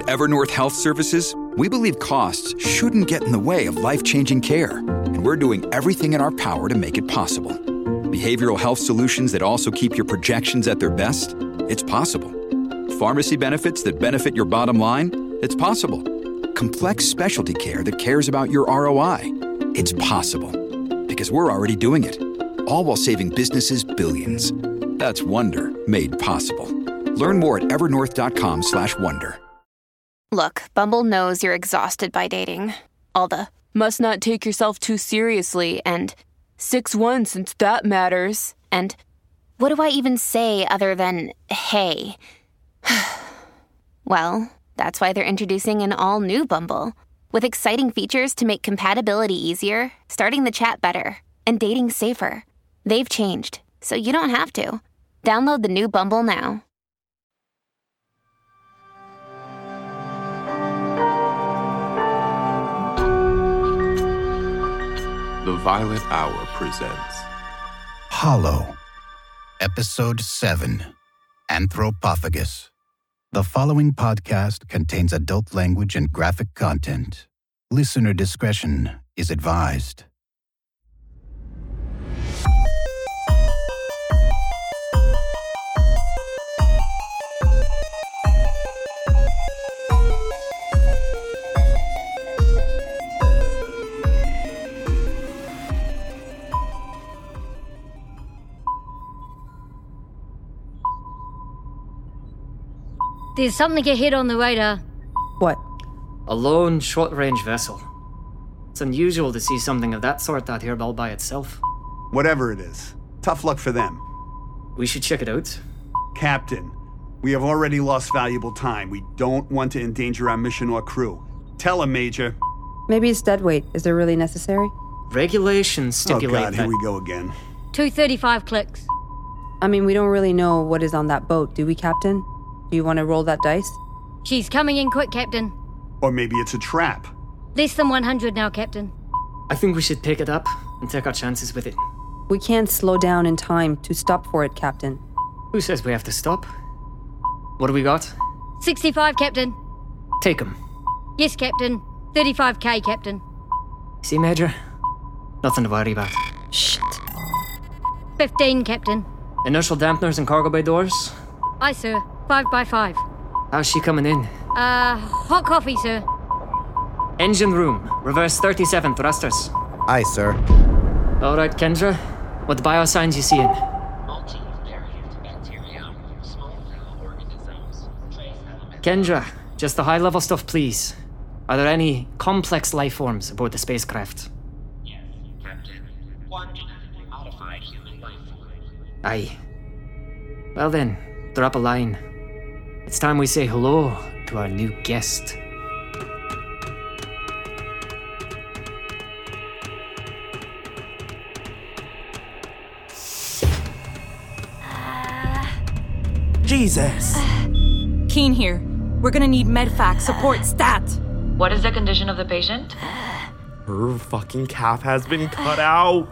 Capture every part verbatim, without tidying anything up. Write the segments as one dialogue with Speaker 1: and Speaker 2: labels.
Speaker 1: At Evernorth Health Services, we believe costs shouldn't get in the way of life-changing care, and we're doing everything in our power to make it possible. Behavioral health solutions that also keep your projections at their best? It's possible. Pharmacy benefits that benefit your bottom line? It's possible. Complex specialty care that cares about your R O I? It's possible. Because we're already doing it. All while saving businesses billions. That's Wonder made possible. Learn more at evernorth.com slash wonder.
Speaker 2: Look, Bumble knows you're exhausted by dating. All the must not take yourself too seriously and six one since that matters. And what do I even say other than hey? Well, that's why they're introducing an all-new Bumble with exciting features to make compatibility easier, starting the chat better, and dating safer. They've changed, so you don't have to. Download the new Bumble now.
Speaker 3: The Violet Hour presents
Speaker 4: Hollow, Episode seven, Anthropophagus. The following podcast contains adult language and graphic content. Listener discretion is advised.
Speaker 5: There's something ahead on the radar.
Speaker 6: What?
Speaker 7: A lone, short-range vessel. It's unusual to see something of that sort out here all by itself.
Speaker 8: Whatever it is, tough luck for them.
Speaker 7: We should check it out.
Speaker 8: Captain, we have already lost valuable time. We don't want to endanger our mission or crew. Tell him, Major.
Speaker 6: Maybe it's deadweight. Is it really necessary?
Speaker 7: Regulations stipulate
Speaker 8: Oh God,
Speaker 7: that...
Speaker 8: here we go again.
Speaker 5: two thirty-five clicks.
Speaker 6: I mean, we don't really know what is on that boat, do we, Captain? Do you want to roll that dice?
Speaker 5: She's coming in quick, Captain.
Speaker 8: Or maybe it's a trap.
Speaker 5: Less than one hundred now, Captain.
Speaker 7: I think we should pick it up and take our chances with it.
Speaker 6: We can't slow down in time to stop for it, Captain.
Speaker 7: Who says we have to stop? What do we got?
Speaker 5: sixty-five, Captain.
Speaker 7: Take 'em.
Speaker 5: Yes, Captain. thirty-five K, Captain.
Speaker 7: See, Major? Nothing to worry about.
Speaker 6: Shit.
Speaker 5: fifteen, Captain.
Speaker 7: Inertial dampeners and cargo bay doors?
Speaker 5: Aye, sir. Five by five.
Speaker 7: How's she coming in?
Speaker 5: Uh, hot coffee, sir.
Speaker 7: Engine room. Reverse thirty-seven thrusters.
Speaker 9: Aye, sir.
Speaker 7: All right, Kendra. What biosigns you seeing? Kendra, just the high-level stuff, please. Are there any complex life forms aboard the spacecraft?
Speaker 10: Yes, Captain. One genetically modified human life form.
Speaker 7: Aye. Well then, drop a line. It's time we say hello to our new guest.
Speaker 11: Jesus.
Speaker 12: Keen here. We're gonna need medfac support stat.
Speaker 13: What is the condition of the patient?
Speaker 11: Her fucking calf has been cut out.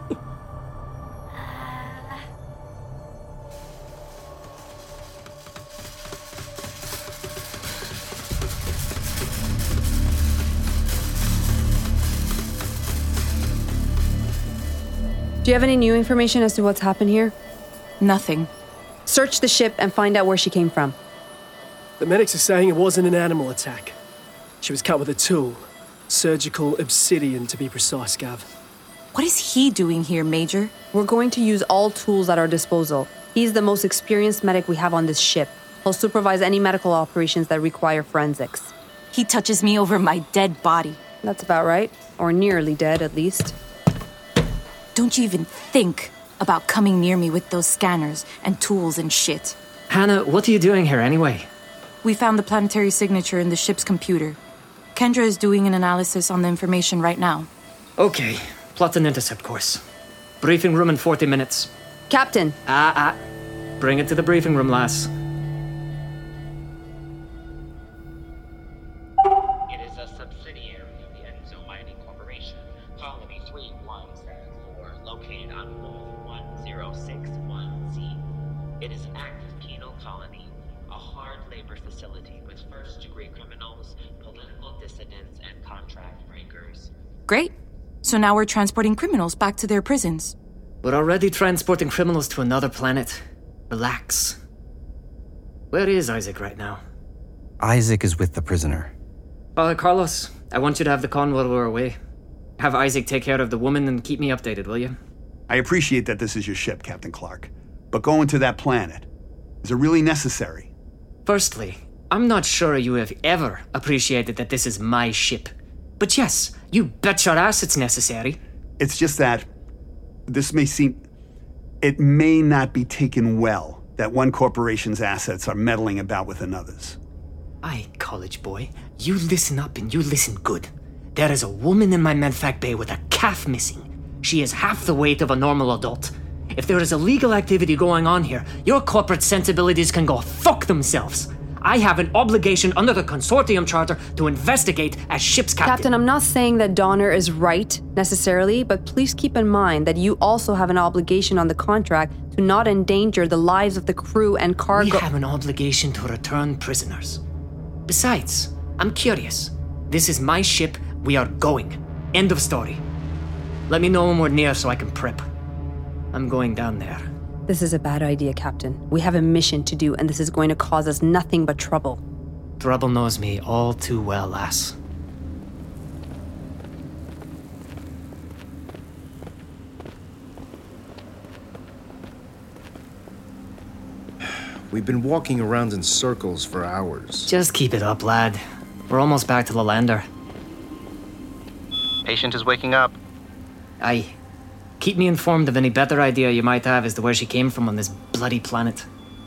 Speaker 6: Do you have any new information as to what's happened here?
Speaker 12: Nothing.
Speaker 6: Search the ship and find out where she came from.
Speaker 14: The medics are saying it wasn't an animal attack. She was cut with a tool. Surgical obsidian, to be precise, Gav.
Speaker 12: What is he doing here, Major?
Speaker 6: We're going to use all tools at our disposal. He's the most experienced medic we have on this ship. He'll supervise any medical operations that require forensics.
Speaker 12: He touches me over my dead body.
Speaker 6: That's about right. Or nearly dead, at least.
Speaker 12: Don't you even think about coming near me with those scanners and tools and shit.
Speaker 7: Hannah, what are you doing here anyway?
Speaker 12: We found the planetary signature in the ship's computer. Kendra is doing an analysis on the information right now.
Speaker 7: Okay, plot an intercept course. Briefing room in forty minutes.
Speaker 6: Captain!
Speaker 7: Ah, ah. Bring it to the briefing room, lass.
Speaker 10: It is a subsidiary of the Enzo Mining Corporation, Colony three one seven four, located on Wolf one zero six one Z. It is an active penal colony, a hard labor facility with first-degree criminals criminals, political dissidents, and contract breakers.
Speaker 12: Great. So now we're transporting criminals back to their prisons.
Speaker 7: We're already transporting criminals to another planet. Relax. Where is Isaac right now?
Speaker 9: Isaac is with the prisoner.
Speaker 7: Father Carlos, I want you to have the con while we're away. Have Isaac take care of the woman and keep me updated, will you?
Speaker 8: I appreciate that this is your ship, Captain Clark. But going to that planet, is it really necessary?
Speaker 7: Firstly, I'm not sure you have ever appreciated that this is my ship. But yes, you bet your ass it's necessary.
Speaker 8: It's just that this may seem... It may not be taken well that one corporation's assets are meddling about with another's.
Speaker 7: Aye, college boy. You listen up and you listen good. There is a woman in my medvac bay with a calf missing. She is half the weight of a normal adult. If there is illegal activity going on here, your corporate sensibilities can go fuck themselves. I have an obligation under the consortium charter to investigate as ship's captain.
Speaker 6: Captain, I'm not saying that Donner is right, necessarily, but please keep in mind that you also have an obligation on the contract to not endanger the lives of the crew and cargo.
Speaker 7: We have an obligation to return prisoners. Besides, I'm curious. This is my ship. We are going. End of story. Let me know when we're near so I can prep. I'm going down there.
Speaker 6: This is a bad idea, Captain. We have a mission to do, and this is going to cause us nothing but trouble.
Speaker 7: Trouble knows me all too well, lass.
Speaker 15: We've been walking around in circles for hours.
Speaker 7: Just keep it up, lad. We're almost back to the lander.
Speaker 16: Patient is waking up.
Speaker 7: Aye. Keep me informed of any better idea you might have as to where she came from on this bloody planet.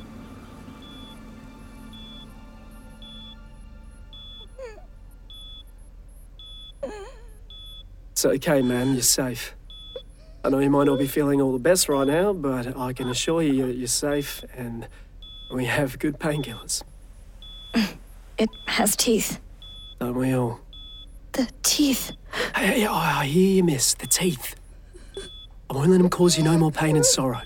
Speaker 14: It's okay, man. You're safe. I know you might not be feeling all the best right now, but I can assure you you're safe, and we have good painkillers.
Speaker 17: It has teeth.
Speaker 14: Don't we all?
Speaker 17: The teeth.
Speaker 14: Hey, I hear you, miss. The teeth. I won't let them cause you no more pain and sorrow.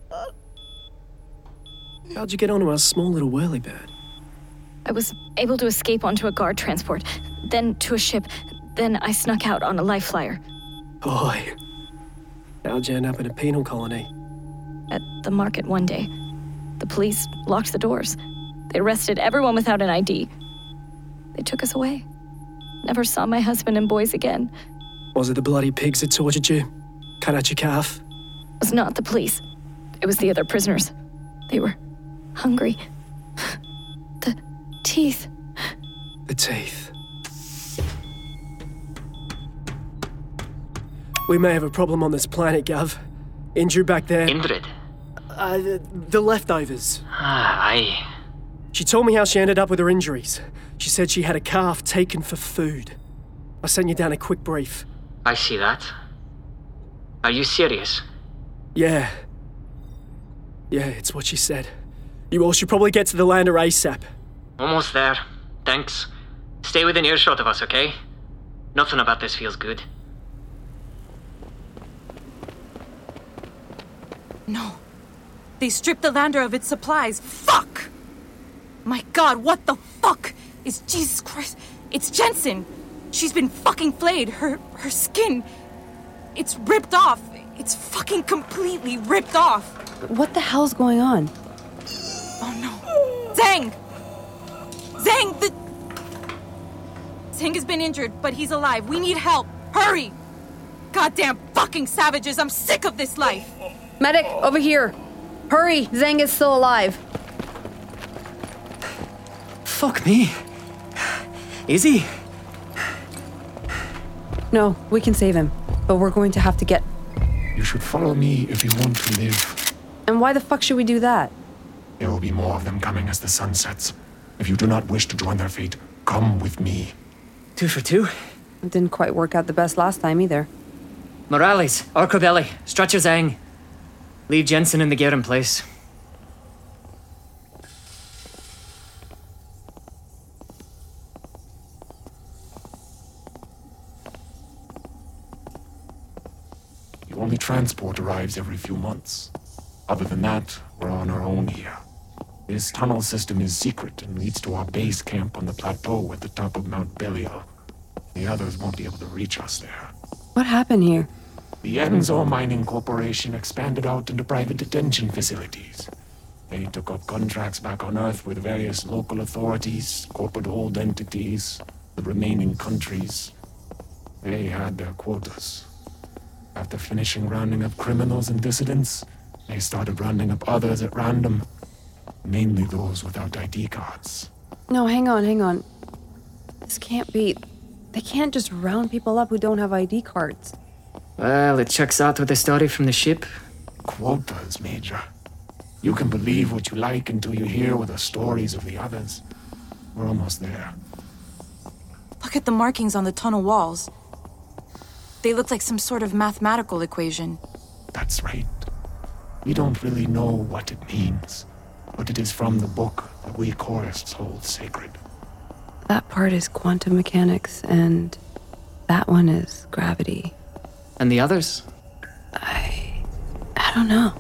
Speaker 14: How'd you get onto our small little whirlybird?
Speaker 17: I was able to escape onto a guard transport, then to a ship, then I snuck out on a life flyer.
Speaker 14: Boy. How'd you end up in a penal colony?
Speaker 17: At the market one day. The police locked the doors. They arrested everyone without an I D. They took us away. Never saw my husband and boys again.
Speaker 14: Was it the bloody pigs that tortured you? Cut out your calf?
Speaker 17: It was not the police. It was the other prisoners. They were hungry. The teeth.
Speaker 14: The teeth. We may have a problem on this planet, Gav. Indrid back there.
Speaker 7: Indrid?
Speaker 14: Uh, the, the leftovers.
Speaker 7: Ah, aye.
Speaker 14: She told me how she ended up with her injuries. She said she had a calf taken for food. I sent you down a quick brief.
Speaker 7: I see that. Are you serious?
Speaker 14: Yeah. Yeah, it's what she said. You all should probably get to the lander ASAP.
Speaker 7: Almost there. Thanks. Stay within earshot of us, okay? Nothing about this feels good.
Speaker 12: No. They stripped the lander of its supplies. Fuck! My god, what the fuck? Is Jesus Christ... It's Jensen! She's been fucking flayed. Her... her skin... It's ripped off. It's fucking completely ripped off.
Speaker 6: What the hell's going on?
Speaker 12: Oh no. Zhang! Zhang, the... Zhang has been injured, but he's alive. We need help. Hurry! Goddamn fucking savages, I'm sick of this life.
Speaker 6: Medic, over here. Hurry, Zhang is still alive.
Speaker 7: Fuck me. Is he?
Speaker 6: No, we can save him. But we're going to have to get...
Speaker 3: You should follow me if you want to live.
Speaker 6: And why the fuck should we do that?
Speaker 3: There will be more of them coming as the sun sets. If you do not wish to join their fate, come with me.
Speaker 7: Two for two?
Speaker 6: It didn't quite work out the best last time either.
Speaker 7: Morales, Arcobelli, Stretcher Zhang. Leave Jensen in the gear in place.
Speaker 3: The only transport arrives every few months. Other than that, we're on our own here. This tunnel system is secret and leads to our base camp on the plateau at the top of Mount Belial. The others won't be able to reach us there.
Speaker 6: What happened here?
Speaker 3: The Enzo Mining Corporation expanded out into private detention facilities. They took up contracts back on Earth with various local authorities, corporate-owned entities, the remaining countries. They had their quotas. After finishing rounding up criminals and dissidents, they started rounding up others at random, mainly those without I D cards.
Speaker 6: No, hang on, hang on. This can't be... They can't just round people up who don't have I D cards.
Speaker 7: Well, it checks out with the story from the ship.
Speaker 3: Quotas, Major. You can believe what you like until you hear the stories of the others. We're almost there.
Speaker 12: Look at the markings on the tunnel walls. They look like some sort of mathematical equation.
Speaker 3: That's right. We don't really know what it means, but it is from the book that we chorists hold sacred.
Speaker 6: That part is quantum mechanics, and that one is gravity.
Speaker 7: And the others?
Speaker 6: I... I don't know.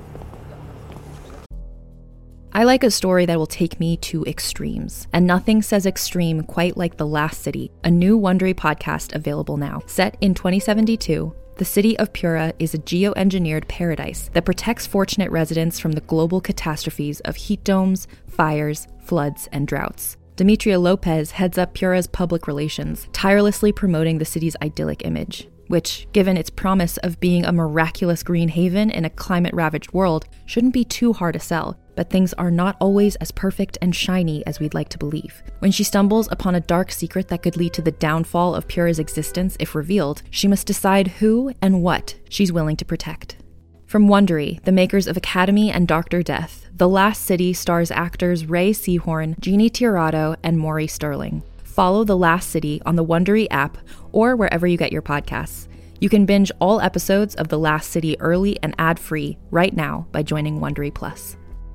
Speaker 16: I like a story that will take me to extremes, and nothing says extreme quite like The Last City, a new Wondery podcast available now. Set in twenty seventy-two, the city of Pura is a geoengineered paradise that protects fortunate residents from the global catastrophes of heat domes, fires, floods, and droughts. Demetria Lopez heads up Pura's public relations, tirelessly promoting the city's idyllic image, which, given its promise of being a miraculous green haven in a climate-ravaged world, shouldn't be too hard to sell. But things are not always as perfect and shiny as we'd like to believe. When she stumbles upon a dark secret that could lead to the downfall of Pura's existence if revealed, she must decide who and what she's willing to protect. From Wondery, the makers of Academy and Doctor Death, The Last City stars actors Ray Seahorn, Jeannie Tirado, and Maury Sterling. Follow The Last City on the Wondery app or wherever you get your podcasts. You can binge all episodes of The Last City early and ad-free right now by joining Wondery Plus.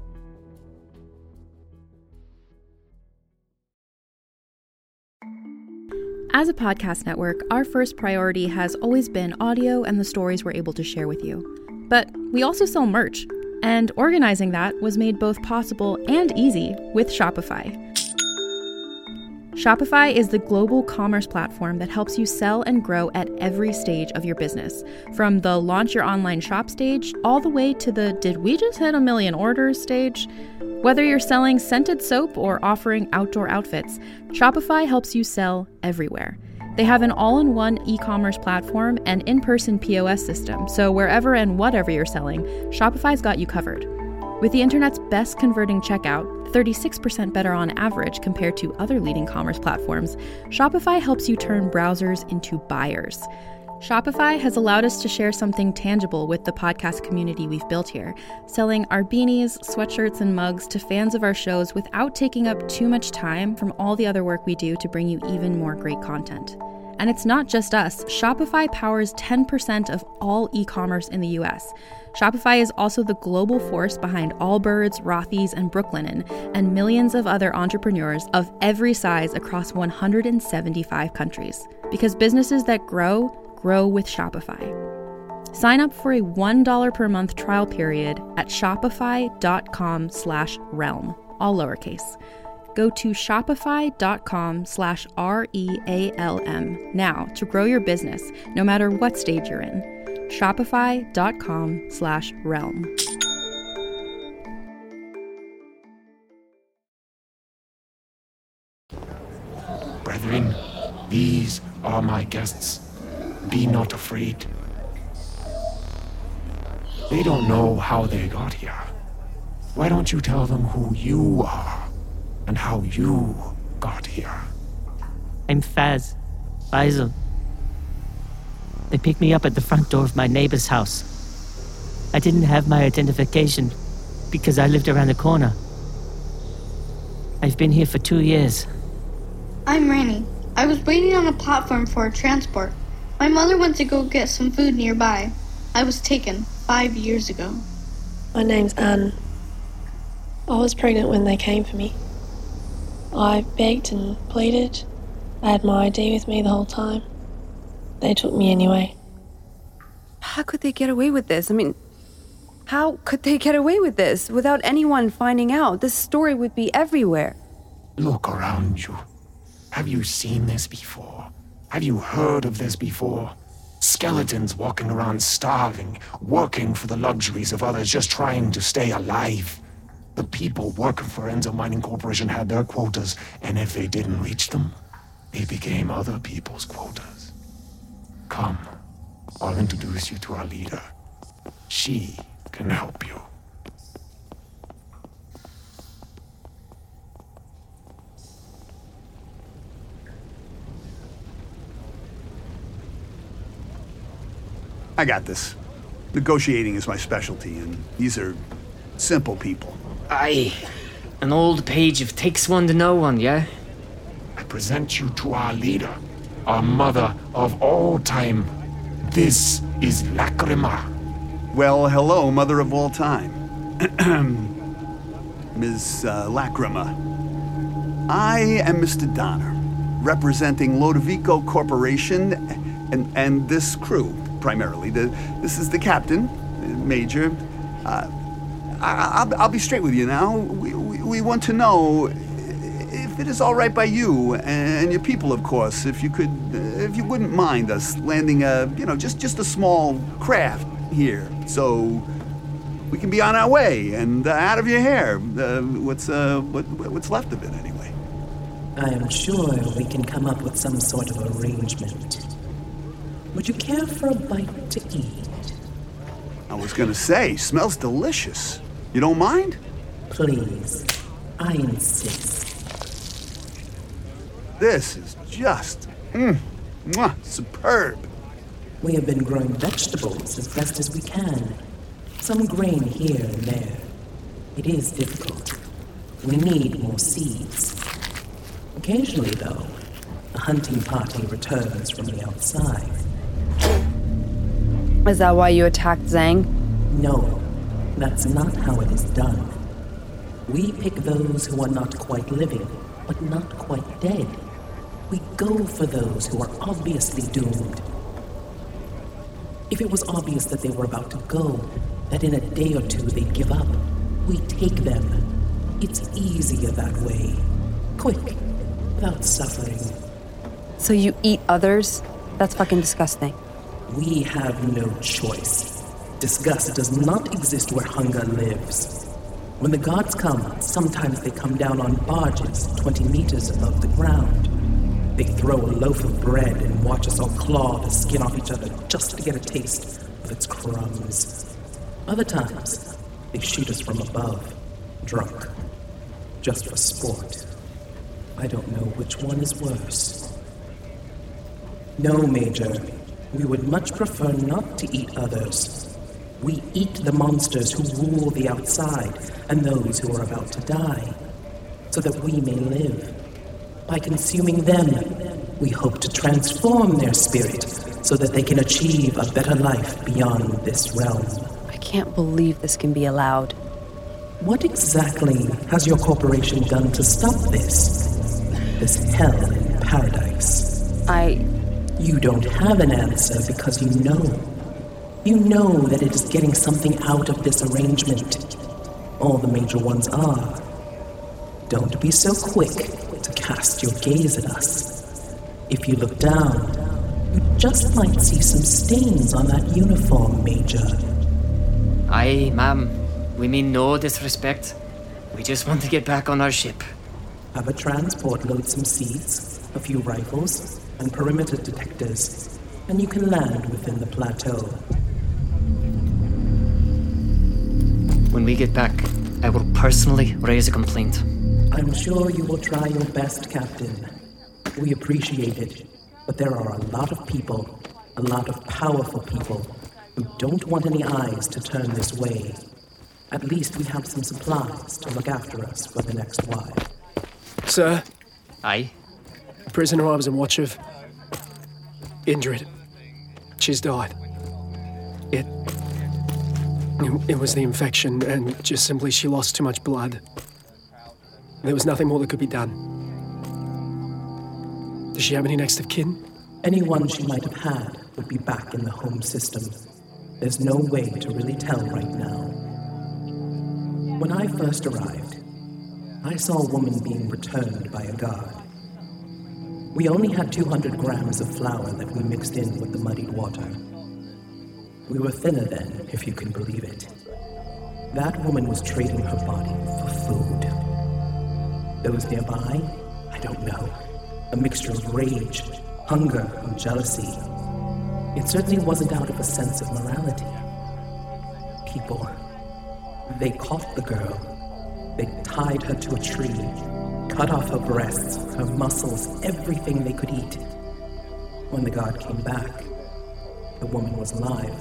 Speaker 16: As a podcast network, our first priority has always been audio and the stories we're able to share with you. But we also sell merch, and organizing that was made both possible and easy with Shopify. Shopify is the global commerce platform that helps you sell and grow at every stage of your business, from the launch your online shop stage all the way to the did we just hit a million orders stage. Whether you're selling scented soap or offering outdoor outfits, Shopify helps you sell everywhere. They have an all-in-one e-commerce platform and in-person P O S system, so wherever and whatever you're selling, Shopify's got you covered. With the internet's best converting checkout, thirty-six percent better on average compared to other leading commerce platforms, Shopify helps you turn browsers into buyers. Shopify has allowed us to share something tangible with the podcast community we've built here, selling our beanies, sweatshirts, and mugs to fans of our shows without taking up too much time from all the other work we do to bring you even more great content. And it's not just us. Shopify powers ten percent of all e-commerce in the U S. Shopify is also the global force behind Allbirds, Rothy's, and Brooklinen, and millions of other entrepreneurs of every size across one hundred seventy-five countries. Because businesses that grow, grow with Shopify. Sign up for a one dollar per month trial period at shopify.com slash realm, all lowercase. Go to shopify.com slash R-E-A-L-M now to grow your business, no matter what stage you're in. Shopify.com slash realm.
Speaker 3: Brethren, these are my guests. Be not afraid. They don't know how they got here. Why don't you tell them who you are and how you got here?
Speaker 18: I'm Faz. Faisal. They picked me up at the front door of my neighbor's house. I didn't have my identification because I lived around the corner. I've been here for two years.
Speaker 19: I'm Rainy. I was waiting on a platform for a transport. My mother went to go get some food nearby. I was taken five years ago.
Speaker 20: My name's Anne. I was pregnant when they came for me. I begged and pleaded. I had my I D with me the whole time. They took me anyway.
Speaker 6: How could they get away with this? I mean, How could they get away with this without anyone finding out? This story would be everywhere.
Speaker 3: Look around you. Have you seen this before? Have you heard of this before? Skeletons walking around starving, working for the luxuries of others, just trying to stay alive. The people working for Enzo Mining Corporation had their quotas, and if they didn't reach them, they became other people's quotas. Come, I'll introduce you to our leader. She can help you.
Speaker 8: I got this. Negotiating is my specialty, and these are simple people.
Speaker 7: Aye. An old page of takes one to know one, yeah?
Speaker 3: I present you to our leader, our mother of all time. This is Lacrima.
Speaker 8: Well, hello, mother of all time. Miz Uh, Lacrima. I am Mister Donner, representing Lodovico Corporation and, and this crew, primarily. The, this is the captain, Major. Uh, I, I'll, I'll be straight with you now. We, we, we want to know if it is all right by you and your people, of course, if you could, if you wouldn't mind us landing a, you know, just, just a small craft here, so we can be on our way and uh, out of your hair. Uh, what's uh, what, what's left of it, anyway.
Speaker 21: I am sure we can come up with some sort of arrangement. Would you care for a bite to eat?
Speaker 8: I was gonna say, smells delicious. You don't mind?
Speaker 21: Please, I insist.
Speaker 8: This is just, mm, mwah, superb.
Speaker 21: We have been growing vegetables as best as we can. Some grain here and there. It is difficult. We need more seeds. Occasionally, though, a hunting party returns from the outside.
Speaker 6: Is that why you attacked Zhang?
Speaker 21: No, that's not how it is done. We pick those who are not quite living, but not quite dead. We go for those who are obviously doomed. If it was obvious that they were about to go, that in a day or two they'd give up, we take them. It's easier that way. Quick, without suffering.
Speaker 6: So you eat others? That's fucking disgusting.
Speaker 21: We have no choice. Disgust does not exist where hunger lives. When the gods come, sometimes they come down on barges twenty meters above the ground. They throw a loaf of bread and watch us all claw the skin off each other just to get a taste of its crumbs. Other times, they shoot us from above, drunk, just for sport. I don't know which one is worse. No, Major. We would much prefer not to eat others. We eat the monsters who rule the outside and those who are about to die, so that we may live. By consuming them, we hope to transform their spirit so that they can achieve a better life beyond this realm.
Speaker 6: I can't believe this can be allowed.
Speaker 21: What exactly has your corporation done to stop this? This hell in paradise?
Speaker 6: I...
Speaker 21: You don't have an answer because you know. You know that it is getting something out of this arrangement. All the major ones are. Don't be so quick to cast your gaze at us. If you look down, you just might see some stains on that uniform, Major.
Speaker 7: Aye, ma'am. We mean no disrespect. We just want to get back on our ship.
Speaker 21: Have a transport load some seeds, a few rifles, and perimeter detectors, and you can land within the plateau.
Speaker 7: When we get back, I will personally raise a complaint.
Speaker 21: I'm sure you will try your best, Captain. We appreciate it, but there are a lot of people, a lot of powerful people, who don't want any eyes to turn this way. At least we have some supplies to look after us for the next while.
Speaker 14: Sir?
Speaker 7: Aye?
Speaker 14: The prisoner I was in watch of. Injured. She's died. It... It was the infection, and just simply she lost too much blood. There was nothing more that could be done. Does she have any next of kin?
Speaker 21: Anyone she might have had would be back in the home system. There's no way to really tell right now. When I first arrived, I saw a woman being returned by a guard. We only had two hundred grams of flour that we mixed in with the muddied water. We were thinner then, if you can believe it. That woman was trading her body for food. Those nearby? I don't know. A mixture of rage, hunger, or jealousy. It certainly wasn't out of a sense of morality. People. They caught the girl. They tied her to a tree, cut off her breasts, her muscles, everything they could eat. When the guard came back, the woman was alive.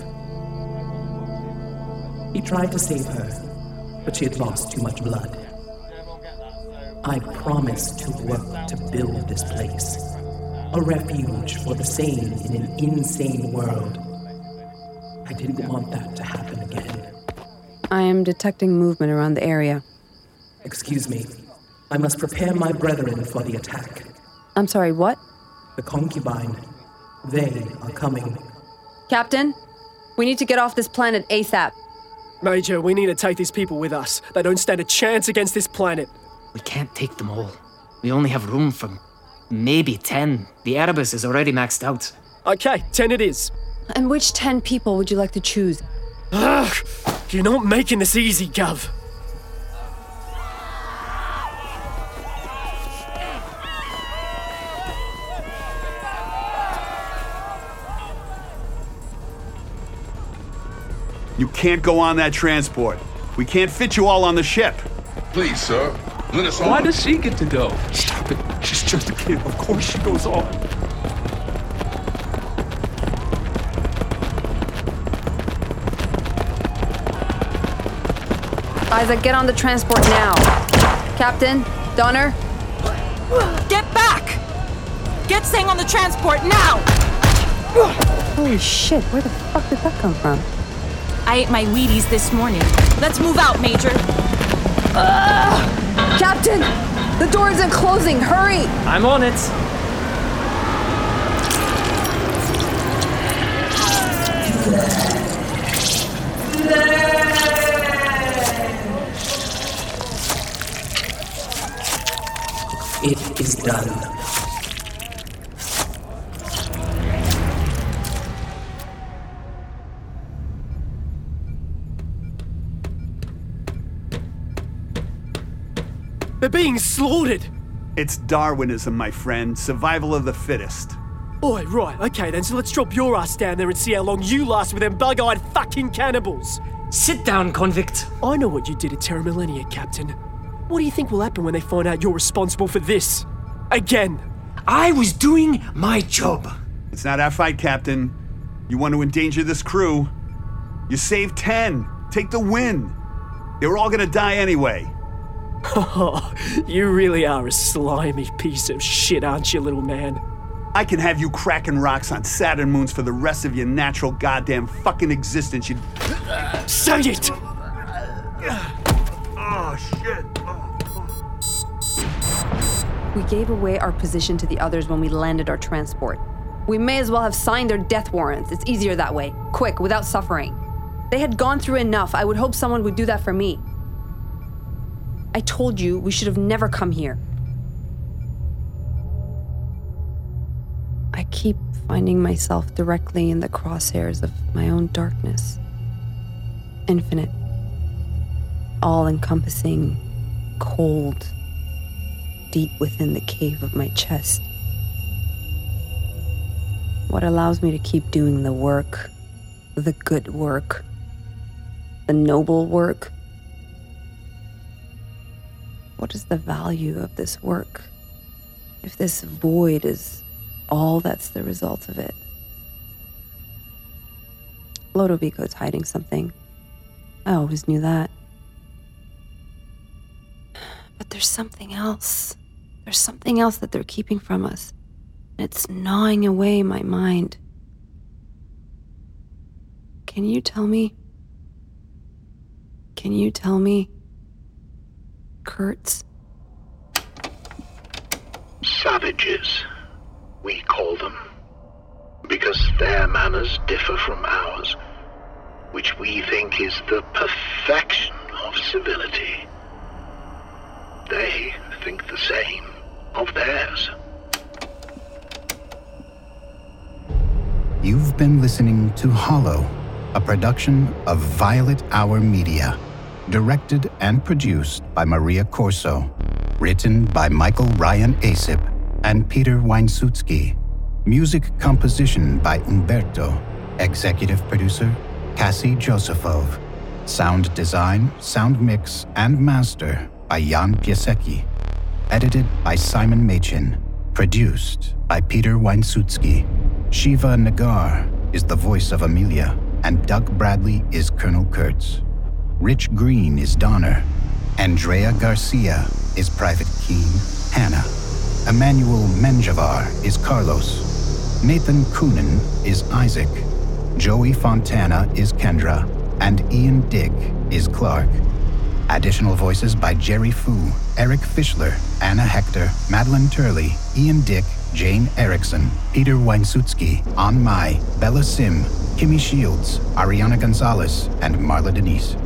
Speaker 21: He tried to save her, but she had lost too much blood. I promised to work to build this place. A refuge for the sane in an insane world. I didn't want that to happen again.
Speaker 6: I am detecting movement around the area.
Speaker 21: Excuse me. I must prepare my brethren for the attack.
Speaker 6: I'm sorry, what?
Speaker 21: The concubine. They are coming.
Speaker 6: Captain, we need to get off this planet ASAP.
Speaker 14: Major, we need to take these people with us. They don't stand a chance against this planet.
Speaker 7: We can't take them all. We only have room for maybe ten. The Erebus is already maxed out.
Speaker 14: Okay, ten it is.
Speaker 6: And which ten people would you like to choose?
Speaker 14: Ugh, you're not making this easy, Gov.
Speaker 8: You can't go on that transport. We can't fit you all on the ship.
Speaker 1: Please, sir. Let us on.
Speaker 3: Why does she get to go? Stop it. She's just a kid. Of course she goes on.
Speaker 6: Isaac, get on the transport now. Captain, Donner.
Speaker 12: Get back! Get staying on the transport now!
Speaker 6: Holy shit, where the fuck did that come from?
Speaker 12: I ate my Wheaties this morning. Let's move out, Major.
Speaker 6: Uh, Captain! The door isn't closing! Hurry!
Speaker 7: I'm on it!
Speaker 21: It is done.
Speaker 14: They're being slaughtered!
Speaker 8: It's Darwinism, my friend. Survival of the fittest.
Speaker 14: Oi, right, okay then, so let's drop your ass down there and see how long you last with them bug-eyed fucking cannibals.
Speaker 7: Sit down, convict.
Speaker 14: I know what you did at Terra Millennia, Captain. What do you think will happen when they find out you're responsible for this? Again.
Speaker 7: I was doing my job.
Speaker 8: It's not our fight, Captain. You want to endanger this crew. You saved ten. Take the win. They were all gonna die anyway.
Speaker 14: Oh, you really are a slimy piece of shit, aren't you, little man?
Speaker 8: I can have you cracking rocks on Saturn moons for the rest of your natural goddamn fucking existence, you...
Speaker 14: Say it!
Speaker 8: Oh, shit. Oh,
Speaker 6: we gave away our position to the others when we landed our transport. We may as well have signed their death warrants. It's easier that way. Quick, without suffering. They had gone through enough. I would hope someone would do that for me. I told you we should have never come here. I keep finding myself directly in the crosshairs of my own darkness. Infinite. All-encompassing, cold, deep within the cave of my chest. What allows me to keep doing the work, the good work, the noble work? What is the value of this work if this void is all that's the result of it? Lodovico's hiding something. I always knew that. But there's something else. There's something else that they're keeping from us. And it's gnawing away my mind. Can you tell me? Can you tell me? Kurtz?
Speaker 1: Savages, we call them, because their manners differ from ours, which we think is the perfection of of civility. They think the same of theirs.
Speaker 4: You've been listening to Hollow, a production of Violet Hour Media, directed and produced by Maria Corso, written by Michael Ryan Asip and Peter Weinsutsky, music composition by Umberto, executive producer Cassie Josephov, sound design, sound mix, and master by Jan Piasecki, edited by Simon Machin, produced by Peter Weinsutsky. Shiva Nagar is the voice of Amelia, and Doug Bradley is Colonel Kurtz. Rich Green is Donner. Andrea Garcia is Private Keen, Hannah. Emmanuel Menjavar is Carlos. Nathan Coonan is Isaac. Joey Fontana is Kendra. And Ian Dick is Clark. Additional voices by Jerry Fu, Eric Fischler, Anna Hector, Madeline Turley, Ian Dick, Jane Erickson, Peter Weinsutsky, An Mai, Bella Sim, Kimmy Shields, Ariana Gonzalez, and Marla Denise.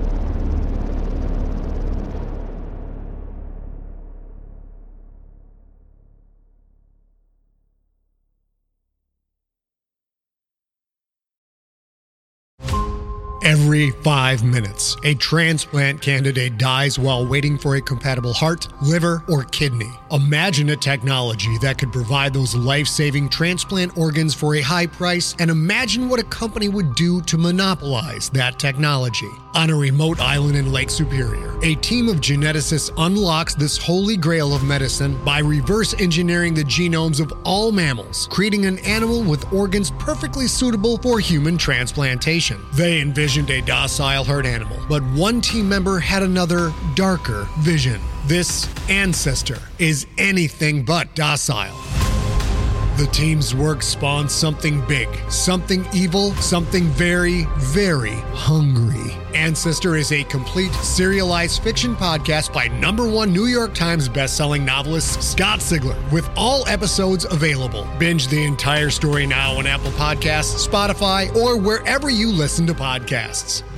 Speaker 2: Every five minutes, a transplant candidate dies while waiting for a compatible heart, liver, or kidney. Imagine a technology that could provide those life-saving transplant organs for a high price, and imagine what a company would do to monopolize that technology. On a remote island in Lake Superior, a team of geneticists unlocks this holy grail of medicine by reverse engineering the genomes of all mammals, creating an animal with organs perfectly suitable for human transplantation. They envisioned a docile herd animal, but one team member had another, darker vision. This ancestor is anything but docile. The team's work spawned something big, something evil, something very, very hungry. Ancestor is a complete serialized fiction podcast by number one New York Times bestselling novelist Scott Sigler, with all episodes available. Binge the entire story now on Apple Podcasts, Spotify, or wherever you listen to podcasts.